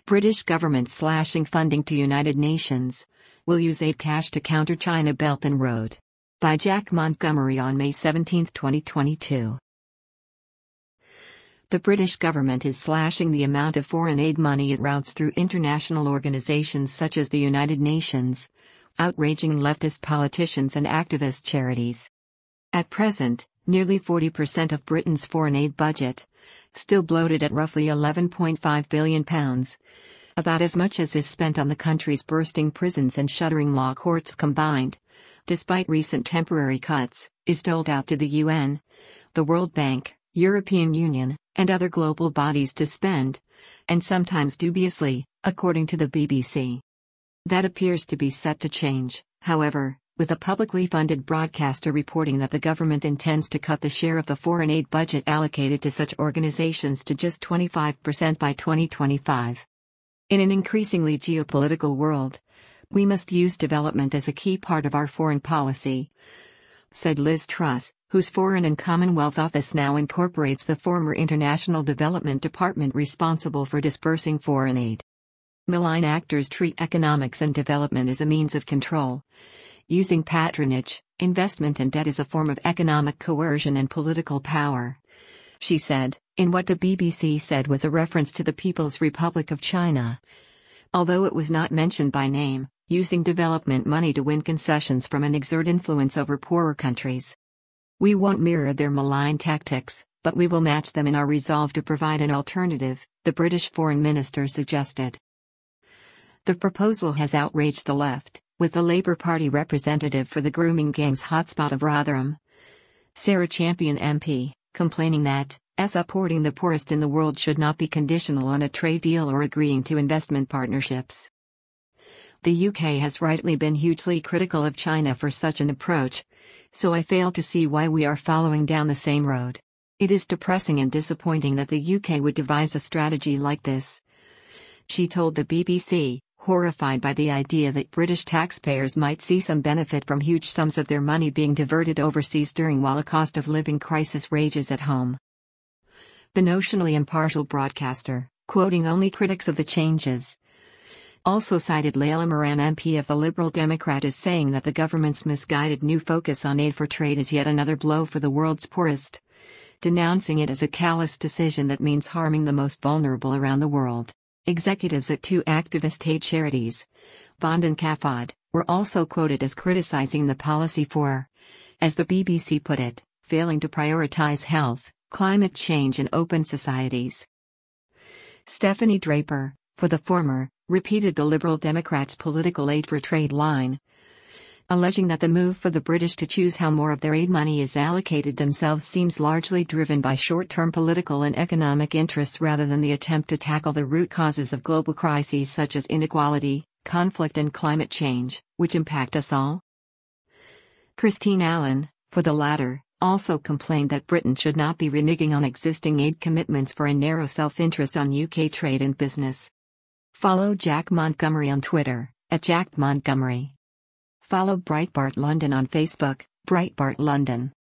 British government slashing funding to United Nations. Will use aid cash to counter China Belt and Road. By Jack Montgomery on May 17, 2022. The British government is slashing the amount of foreign aid money it routes through international organizations such as the United Nations, outraging leftist politicians and activist charities. At present, nearly 40% of Britain's foreign aid budget, still bloated at roughly £11.5 billion, about as much as is spent on the country's bursting prisons and shuddering law courts combined, despite recent temporary cuts, is doled out to the UN, the World Bank, European Union, and other global bodies to spend, and sometimes dubiously, according to the BBC. That appears to be set to change, however, with a publicly funded broadcaster reporting that the government intends to cut the share of the foreign aid budget allocated to such organizations to just 25% by 2025. In an increasingly geopolitical world, we must use development as a key part of our foreign policy, said Liz Truss, whose Foreign and Commonwealth Office now incorporates the former International Development Department responsible for dispersing foreign aid. Malign actors treat economics and development as a means of control, using patronage, investment and debt as a form of economic coercion and political power, she said, in what the BBC said was a reference to the People's Republic of China. Although it was not mentioned by name, using development money to win concessions from and exert influence over poorer countries. We won't mirror their malign tactics, but we will match them in our resolve to provide an alternative, the British Foreign Minister suggested. The proposal has outraged the left, with the Labour Party representative for the grooming gangs hotspot of Rotherham, Sarah Champion MP, complaining that, supporting the poorest in the world should not be conditional on a trade deal or agreeing to investment partnerships. The UK has rightly been hugely critical of China for such an approach, so I fail to see why we are following down the same road. It is depressing and disappointing that the UK would devise a strategy like this, she told the BBC, horrified by the idea that British taxpayers might see some benefit from huge sums of their money being diverted overseas while a cost of living crisis rages at home. The notionally impartial broadcaster, quoting only critics of the changes, also cited Layla Moran MP of the Liberal Democrat as saying that the government's misguided new focus on aid for trade is yet another blow for the world's poorest, denouncing it as a callous decision that means harming the most vulnerable around the world. Executives at two activist aid charities, Bond and CAFOD, were also quoted as criticizing the policy for, as the BBC put it, failing to prioritize health, climate change and open societies. Stephanie Draper, for the former, repeated the Liberal Democrats' political aid for trade line, alleging that the move for the British to choose how more of their aid money is allocated themselves seems largely driven by short-term political and economic interests rather than the attempt to tackle the root causes of global crises such as inequality, conflict and climate change, which impact us all. Christine Allen, for the latter, also complained that Britain should not be reneging on existing aid commitments for a narrow self-interest on UK trade and business. Follow Jack Montgomery on Twitter, @JackMontgomery. Follow Breitbart London on Facebook, Breitbart London.